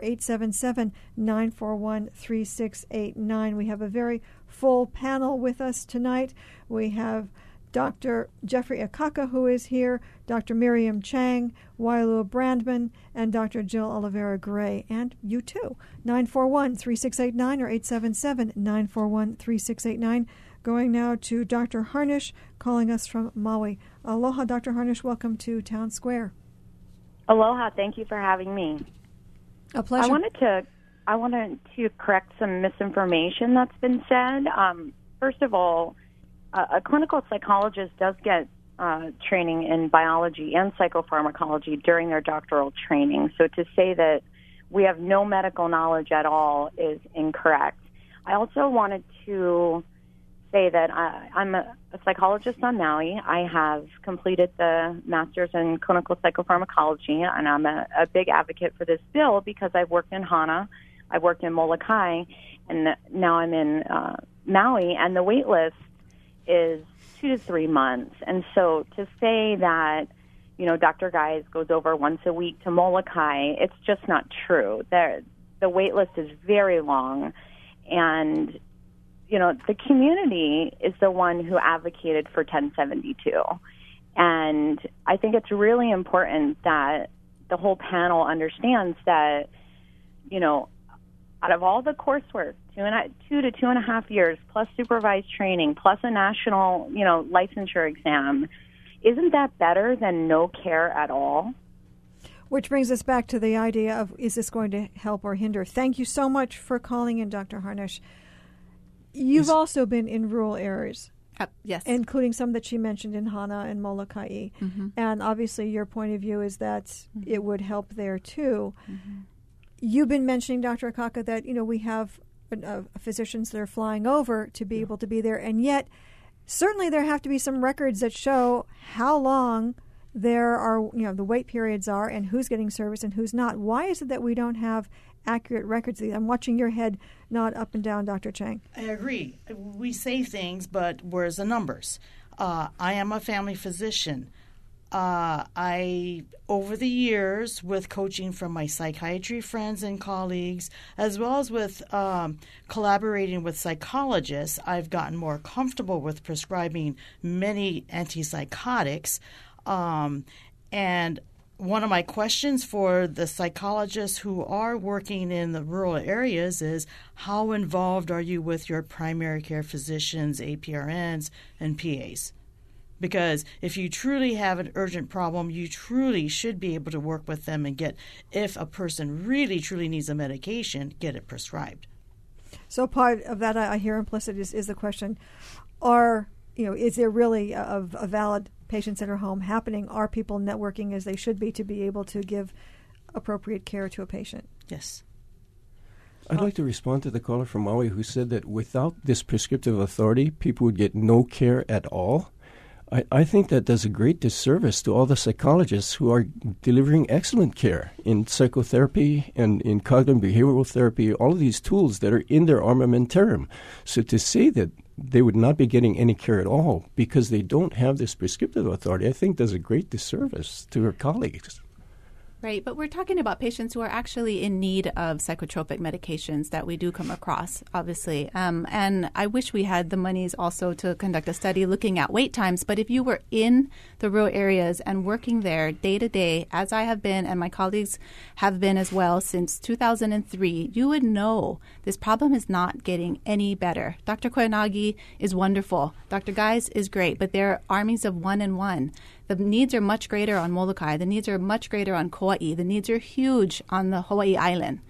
877-941-3689. We have a very full panel with us tonight. We have Dr. Jeffrey Akaka, who is here, Dr. Miriam Chang, Wailu Brandman, and Dr. Jill Oliveira Gray, and you too. 941-3689 or 877-941-3689. Going now to Dr. Harnish, calling us from Maui. Aloha, Dr. Harnish. Welcome to Town Square. Aloha. Thank you for having me. A pleasure. I wanted to correct some misinformation that's been said. First of all, a clinical psychologist does get training in biology and psychopharmacology during their doctoral training. So to say that we have no medical knowledge at all is incorrect. I also wanted to say that I'm a psychologist on Maui. I have completed the master's in clinical psychopharmacology, and I'm a big advocate for this bill because I've worked in Hana, I've worked in Molokai, and now I'm in Maui, and the wait list is 2 to 3 months. And so to say that, Dr. Guys goes over once a week to Molokai, it's just not true. The wait list is very long, and the community is the one who advocated for 1072. And I think it's really important that the whole panel understands that, out of all the coursework, 2 to 2.5 years, plus supervised training, plus a national, licensure exam, isn't that better than no care at all? Which brings us back to the idea of, is this going to help or hinder? Thank you so much for calling in, Dr. Harnish. You've also been in rural areas. Yes. Including some that she mentioned in Hana and Molokai. Mm-hmm. And obviously your point of view is that it would help there too. Mm-hmm. You've been mentioning, Dr. Akaka, that, we have physicians that are flying over to be able to be there. And yet, certainly there have to be some records that show how long there are, the wait periods are and who's getting service and who's not. Why is it that we don't have accurate records? I'm watching your head nod up and down, Dr. Chang. I agree. We say things, but where's the numbers? I am a family physician. I, over the years, with coaching from my psychiatry friends and colleagues, as well as with collaborating with psychologists, I've gotten more comfortable with prescribing many antipsychotics. And one of my questions for the psychologists who are working in the rural areas is, how involved are you with your primary care physicians, APRNs, and PAs? Because if you truly have an urgent problem, you truly should be able to work with them and get, if a person really, truly needs a medication, get it prescribed. So part of that I hear implicit is the question, is there really a valid patients at our home happening? Are people networking as they should be to be able to give appropriate care to a patient? Yes. I'd like to respond to the caller from Maui who said that without this prescriptive authority, people would get no care at all. I think that does a great disservice to all the psychologists who are delivering excellent care in psychotherapy and in cognitive behavioral therapy, all of these tools that are in their armamentarum. So to say that they would not be getting any care at all because they don't have this prescriptive authority, I think does a great disservice to her colleagues. Right, but we're talking about patients who are actually in need of psychotropic medications that we do come across, obviously. And I wish we had the monies also to conduct a study looking at wait times. But if you were in the rural areas and working there day to day, as I have been and my colleagues have been as well since 2003, you would know this problem is not getting any better. Dr. Koyanagi is wonderful. Dr. Guys is great, but they're armies of one and one. The needs are much greater on Molokai. The needs are much greater on Kauai. The needs are huge on the Hawaii Island.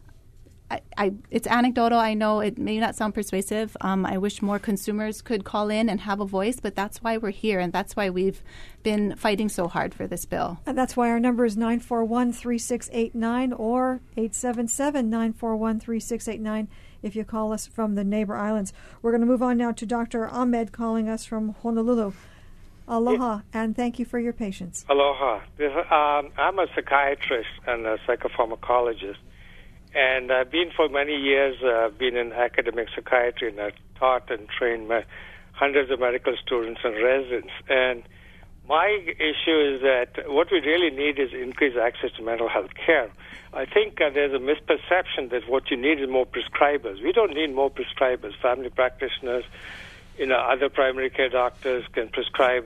It's anecdotal. I know it may not sound persuasive. I wish more consumers could call in and have a voice, but that's why we're here, and that's why we've been fighting so hard for this bill. And that's why our number is 941-3689 or 877-941-3689 if you call us from the neighbor islands. We're going to move on now to Dr. Ahmed calling us from Honolulu. Aloha, and thank you for your patience. Aloha. I'm a psychiatrist and a psychopharmacologist, and I've been for many years been in academic psychiatry, and I've taught and trained hundreds of medical students and residents. And my issue is that what we really need is increased access to mental health care. I think there's a misperception that what you need is more prescribers. We don't need more prescribers. Family practitioners, other primary care doctors can prescribe.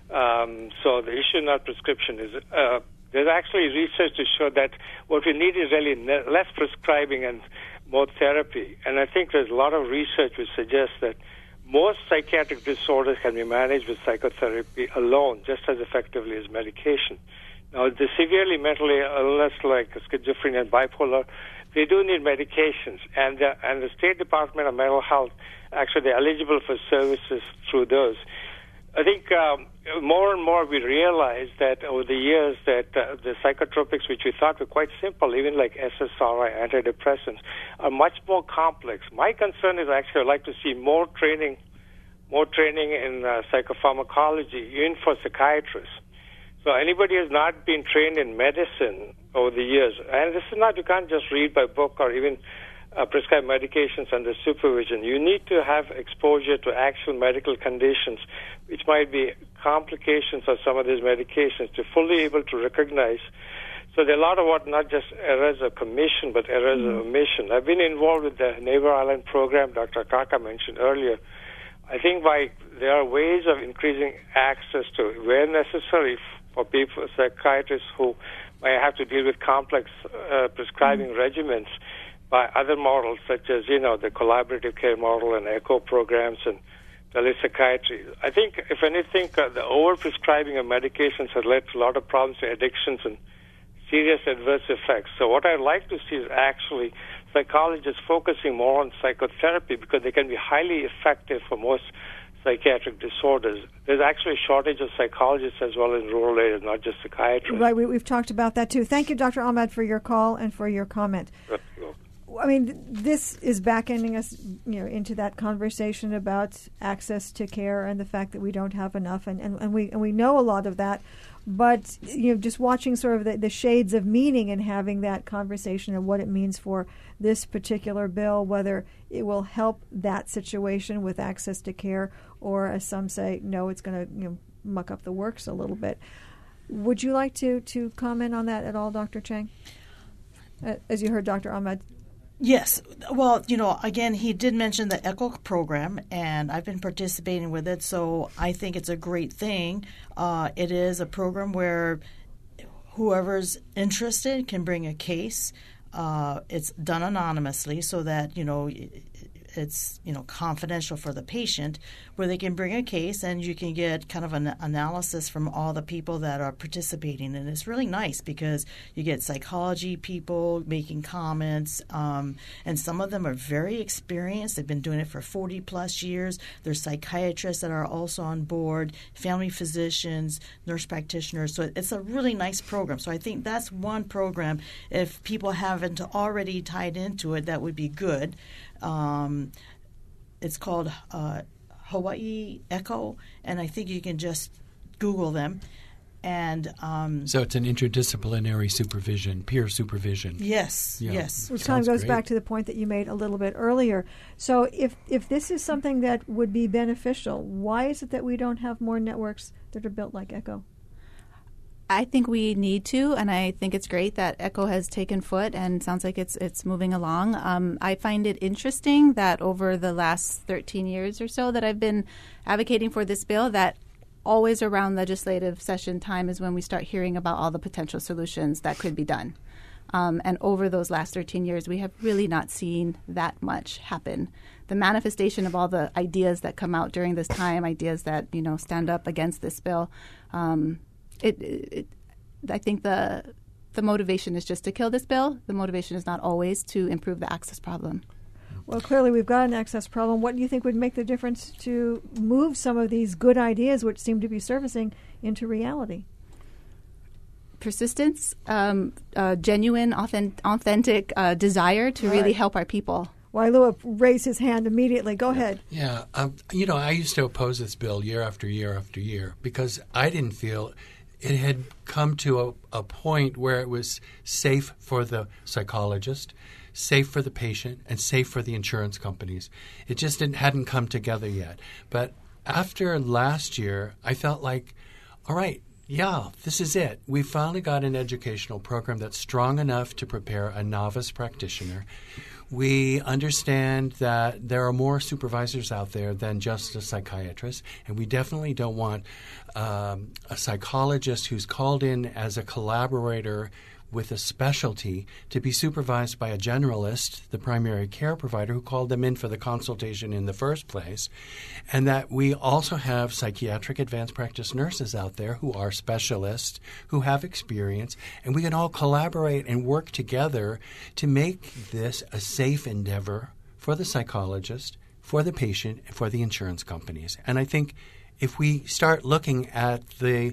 So the issue, not prescription, is there's actually research to show that what we need is really less prescribing and more therapy. And I think there's a lot of research which suggests that most psychiatric disorders can be managed with psychotherapy alone, just as effectively as medication. Now, the severely mentally illness like schizophrenia and bipolar, they do need medications, and the State Department of Mental Health, actually they're eligible for services through those. I think more and more we realize that over the years that the psychotropics, which we thought were quite simple, even like SSRI, antidepressants, are much more complex. My concern is actually I'd like to see more training more training in psychopharmacology, even for psychiatrists. So anybody who has not been trained in medicine over the years, and this is not, you can't just read by book or even prescribe medications under supervision. You need to have exposure to actual medical conditions, which might be complications of some of these medications, to fully able to recognize. So there are a lot of not just errors of commission, but errors of omission. I've been involved with the Neighbor Island program Dr. Akaka mentioned earlier. I think there are ways of increasing access to, where necessary, for people, psychiatrists who may have to deal with complex prescribing regimens, by other models such as, the collaborative care model and ECHO programs and telepsychiatry. I think, if anything, the overprescribing of medications has led to a lot of problems in addictions and serious adverse effects. So what I'd like to see is actually psychologists focusing more on psychotherapy, because they can be highly effective for most psychiatric disorders. There's actually a shortage of psychologists as well in rural areas, not just psychiatrists. Right, we've talked about that too. Thank you, Dr. Ahmad, for your call and for your comment. I mean, this is back-ending us, into that conversation about access to care and the fact that we don't have enough, and we know a lot of that. But just watching sort of the shades of meaning and having that conversation of what it means for this particular bill, whether it will help that situation with access to care, or as some say, no, it's going to muck up the works a little bit. Would you like to comment on that at all, Dr. Chang? As you heard Dr. Ahmad. Yes. Well, again, he did mention the ECHO program, and I've been participating with it, so I think it's a great thing. It is a program where whoever's interested can bring a case. It's done anonymously so that, it's confidential for the patient, where they can bring a case and you can get kind of an analysis from all the people that are participating. And it's really nice because you get psychology people making comments, and some of them are very experienced. They've been doing it for 40 plus years. There's psychiatrists that are also on board, family physicians, nurse practitioners. So it's a really nice program. So I think that's one program. If people haven't already tied into it, that would be good. It's called Hawaii ECHO, and I think you can just Google them. And so it's an interdisciplinary supervision, peer supervision. Yes, yes. Which kind of goes back to the point that you made a little bit earlier. So if this is something that would be beneficial, why is it that we don't have more networks that are built like ECHO? I think we need to, and I think it's great that ECHO has taken foot and sounds like it's moving along. I find it interesting that over the last 13 years or so that I've been advocating for this bill, that always around legislative session time is when we start hearing about all the potential solutions that could be done. And over those last 13 years, we have really not seen that much happen. The manifestation of all the ideas that come out during this time, ideas that, stand up against this bill, I think the motivation is just to kill this bill. The motivation is not always to improve the access problem. Well, clearly we've got an access problem. What do you think would make the difference to move some of these good ideas, which seem to be surfacing, into reality? Persistence, genuine, authentic desire to really help our people. Wailua raised his hand immediately. Go ahead. Yeah. I used to oppose this bill year after year after year because I didn't feel it had come to a point where it was safe for the psychologist, safe for the patient, and safe for the insurance companies. It just hadn't come together yet. But after last year, I felt like, all right, yeah, this is it. We finally got an educational program that's strong enough to prepare a novice practitioner. We understand that there are more supervisors out there than just a psychiatrist, and we definitely don't want a psychologist who's called in as a collaborator with a specialty to be supervised by a generalist, the primary care provider who called them in for the consultation in the first place, and that we also have psychiatric advanced practice nurses out there who are specialists, who have experience, and we can all collaborate and work together to make this a safe endeavor for the psychologist, for the patient, and for the insurance companies. And I think if we start looking at the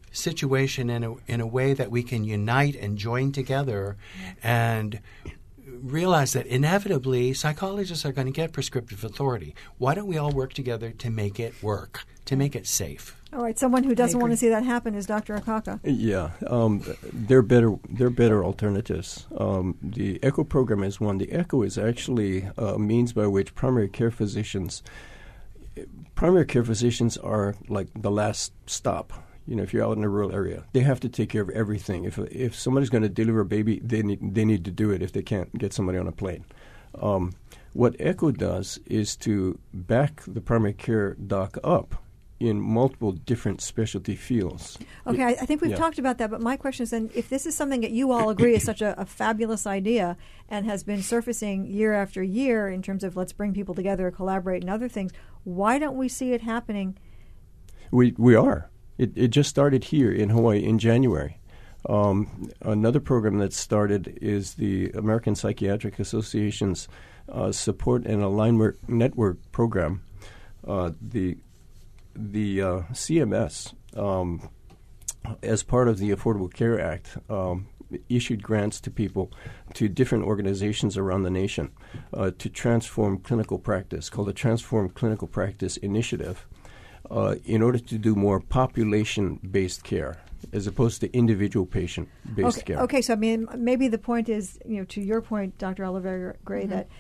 situation in a way that we can unite and join together and realize that inevitably psychologists are going to get prescriptive authority. Why don't we all work together to make it work, to make it safe? All right, someone who doesn't want to see that happen is Dr. Akaka. Yeah, they're better alternatives. The ECHO program is one. The ECHO is actually a means by which primary care physicians are like the last stop. You know, if you're out in a rural area, they have to take care of everything. If somebody's going to deliver a baby, they need to do it if they can't get somebody on a plane. What ECHO does is to back the primary care doc up in multiple different specialty fields. Okay, I think we've talked about that, but my question is then, if this is something that you all agree is such a fabulous idea and has been surfacing year after year in terms of let's bring people together, collaborate, and other things, why don't we see it happening? We are. It just started here in Hawaii in January. Another program that started is the American Psychiatric Association's Support and Alignment Network program. The CMS, as part of the Affordable Care Act, issued grants to people, to different organizations around the nation, to transform clinical practice, called the Transform Clinical Practice Initiative, in order to do more population-based care as opposed to individual patient-based care. Okay, so I mean, maybe the point is, to your point, Dr. Oliver Gray, that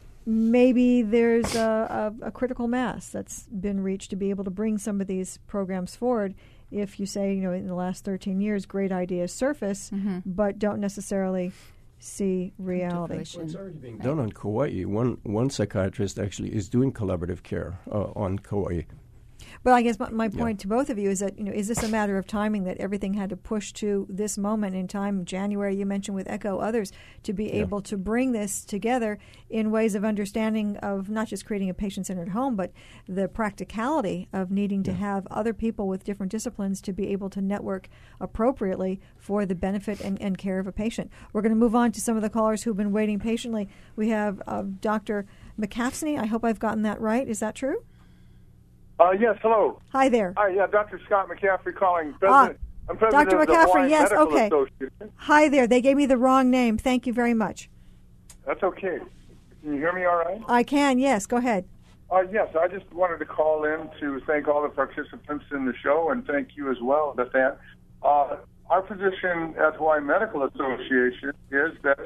maybe there's a critical mass that's been reached to be able to bring some of these programs forward. If you say, in the last 13 years, great ideas surface, but don't necessarily see reality. Well, it's already being done on Kauai. One psychiatrist actually is doing collaborative care on Kauai. But I guess my point to both of you is that, is this a matter of timing that everything had to push to this moment in time, January, you mentioned with ECHO, others, to be able to bring this together in ways of understanding of not just creating a patient-centered home, but the practicality of needing to have other people with different disciplines to be able to network appropriately for the benefit and care of a patient. We're going to move on to some of the callers who've been waiting patiently. We have Dr. McCaffney. I hope I've gotten that right. Is that true? Yes, hello. Hi there. Hi, Dr. Scott McCaffrey calling. I'm president Dr. of the McCaffrey, Hawaiian yes, Medical okay. Association. Hi there. They gave me the wrong name. Thank you very much. That's okay. Can you hear me all right? I can, yes. Go ahead. Yes, I just wanted to call in to thank all the participants in the show and thank you as well, Bethan. Our position at Hawaii Medical Association is that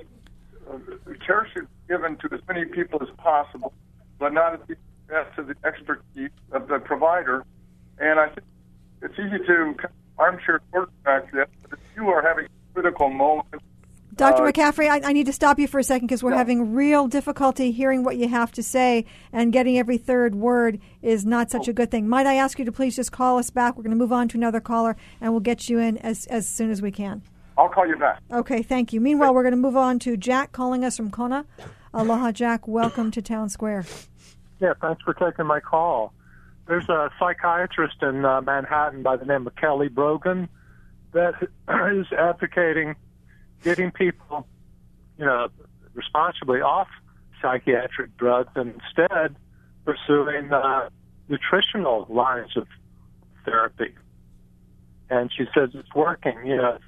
care should be given to as many people as possible, but not at the expense of the expertise of the provider. And I think it's easy to armchair quarterback that, but if you are having a critical moment. Dr. McCaffrey, I need to stop you for a second because we're having real difficulty hearing what you have to say, and getting every third word is not such a good thing. Might I ask you to please just call us back? We're going to move on to another caller, and we'll get you in as soon as we can. I'll call you back. Okay, thank you. Meanwhile, we're going to move on to Jack calling us from Kona. Aloha, Jack. Welcome to Town Square. Yeah, thanks for taking my call. There's a psychiatrist in Manhattan by the name of Kelly Brogan that is advocating getting people, responsibly off psychiatric drugs and instead pursuing nutritional lines of therapy. And she says it's working. It's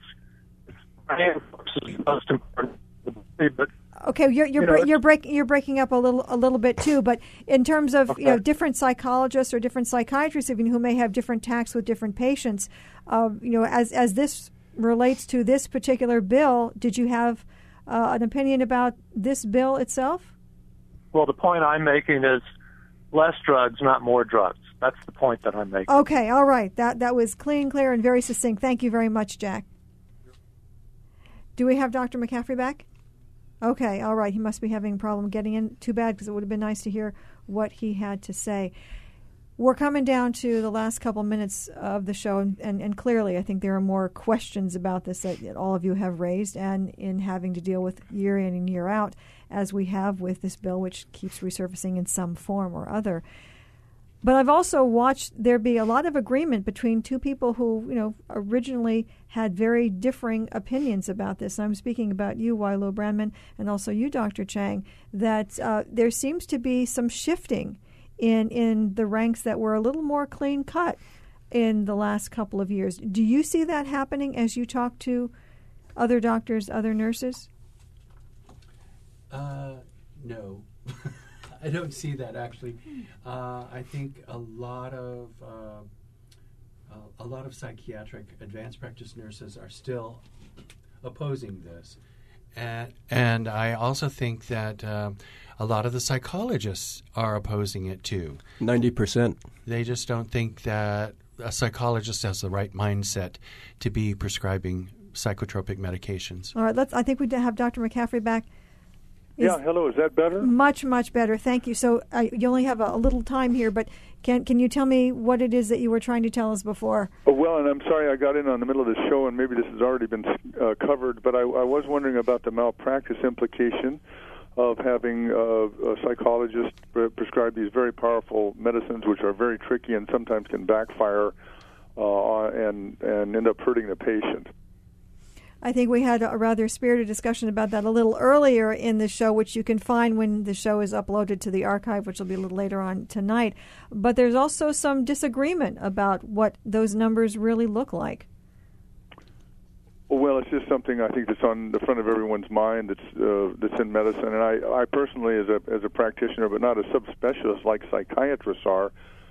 the most important, but okay, you're breaking up a little bit too. But in terms of different psychologists or different psychiatrists even who may have different tacks with different patients, as this relates to this particular bill, did you have an opinion about this bill itself? Well, the point I'm making is less drugs, not more drugs. That's the point that I'm making. Okay, all right. That was clean, clear, and very succinct. Thank you very much, Jack. Do we have Dr. McCaffrey back? Okay, all right. He must be having a problem getting in. Too bad, because it would have been nice to hear what he had to say. We're coming down to the last couple minutes of the show, and clearly I think there are more questions about this that all of you have raised, and in having to deal with year in and year out, as we have with this bill, which keeps resurfacing in some form or other. But I've also watched there be a lot of agreement between two people who, originally had very differing opinions about this. And I'm speaking about you, Wailua Brandman, and also you, Dr. Chang, that there seems to be some shifting in the ranks that were a little more clean cut in the last couple of years. Do you see that happening as you talk to other doctors, other nurses? No. I don't see that, actually. I think a lot of psychiatric advanced practice nurses are still opposing this. And I also think that a lot of the psychologists are opposing it too. 90%. They just don't think that a psychologist has the right mindset to be prescribing psychotropic medications. All right, I think we have Dr. McCaffrey back. Hello. Is that better? Much, much better. Thank you. So you only have a little time here, but can you tell me what it is that you were trying to tell us before? Well, and I'm sorry I got in on the middle of the show, and maybe this has already been covered, but I was wondering about the malpractice implication of having a psychologist prescribe these very powerful medicines, which are very tricky and sometimes can backfire and end up hurting the patient. I think we had a rather spirited discussion about that a little earlier in the show, which you can find when the show is uploaded to the archive, which will be a little later on tonight. But there's also some disagreement about what those numbers really look like. Well, it's just something I think that's on the front of everyone's mind that's in medicine. And I personally, as a practitioner, but not a subspecialist like psychiatrists are,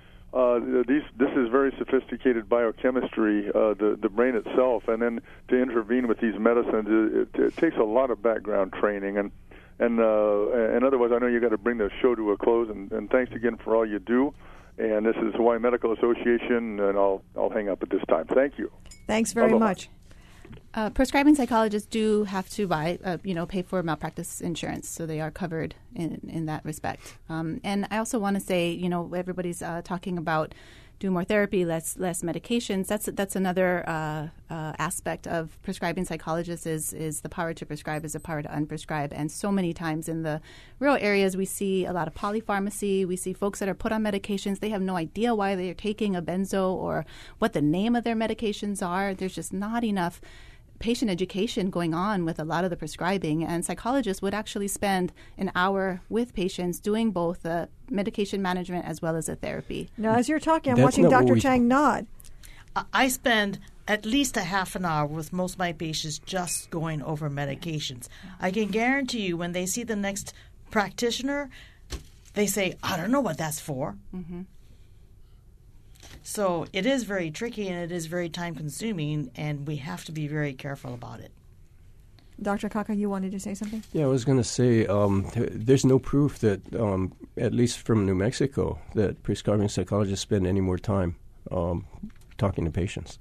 this is very sophisticated biochemistry, the brain itself, and then to intervene with these medicines, it takes a lot of background training, and otherwise, I know you got to bring the show to a close. And thanks again for all you do. And this is Hawaii Medical Association, and I'll hang up at this time. Thank you. Thanks very much. Prescribing psychologists do have to pay for malpractice insurance, so they are covered in that respect. And I also want to say, everybody's talking about do more therapy, less medications. That's another aspect of prescribing psychologists is the power to prescribe is the power to unprescribe. And so many times in the rural areas, we see a lot of polypharmacy. We see folks that are put on medications. They have no idea why they are taking a benzo or what the name of their medications are. There's just not enough patient education going on with a lot of the prescribing, and psychologists would actually spend an hour with patients doing both the medication management as well as the therapy. Now, as you're talking, I'm watching Dr. Chang nod. I spend at least a half an hour with most of my patients just going over medications. I can guarantee you when they see the next practitioner, they say, I don't know what that's for. Mm-hmm. So it is very tricky and it is very time-consuming, and we have to be very careful about it. Dr. Kaka, you wanted to say something? Yeah, I was going to say there's no proof that, at least from New Mexico, that prescribing psychologists spend any more time talking to patients.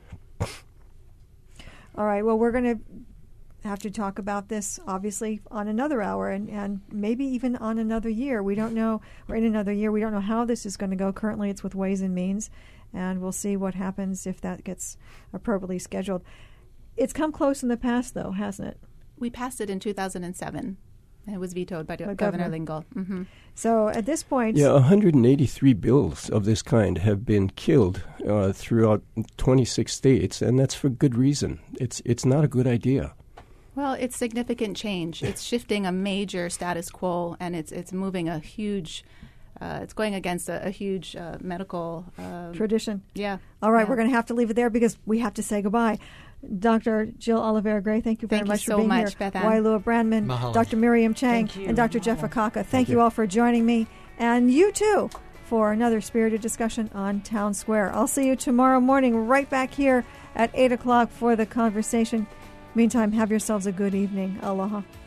All right, well, we're going to have to talk about this, obviously, on another hour and maybe even on another year. We don't know, or in another year, we don't know how this is going to go. Currently, it's with Ways and Means, and we'll see what happens if that gets appropriately scheduled. It's come close in the past, though, hasn't it? We passed it in 2007. It was vetoed by Governor Lingle. Mm-hmm. So at this point... Yeah, 183 bills of this kind have been killed throughout 26 states, and that's for good reason. It's not a good idea. Well, it's significant change. It's shifting a major status quo, and it's moving a huge. It's going against a huge medical tradition. Yeah. All right, we're going to have to leave it there because we have to say goodbye. Dr. Jill Oliveira-Gray, thank you very much for being here. Beth Ann. Wailua Brandman, Mahalo. Dr. Miriam Chang, and Dr. Jeff Akaka. Thank you all for joining me, and you too, for another spirited discussion on Town Square. I'll see you tomorrow morning right back here at 8 o'clock for the conversation. Meantime, have yourselves a good evening. Aloha.